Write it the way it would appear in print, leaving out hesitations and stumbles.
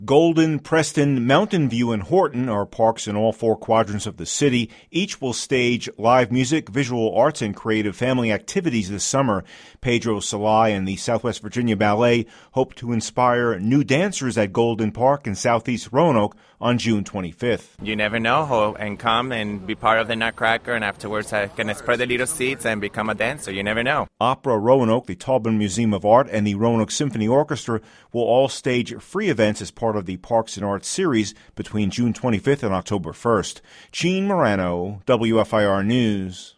Golden, Preston, Mountain View, and Horton are parks in all four quadrants of the city. Each will stage live music, visual arts, and creative family activities this summer. Pedro Salai and the Southwest Virginia Ballet hope to inspire new dancers at Golden Park in Southeast Roanoke on June 25th. You never know, and come and be part of the Nutcracker, and afterwards I can spread the little seeds and become a dancer. You never know. Opera Roanoke, the Taubman Museum of Art, and the Roanoke Symphony Orchestra will all stage free events as part of the Parks and Arts series between June 25th and October 1st. Gene Morano, WFIR News.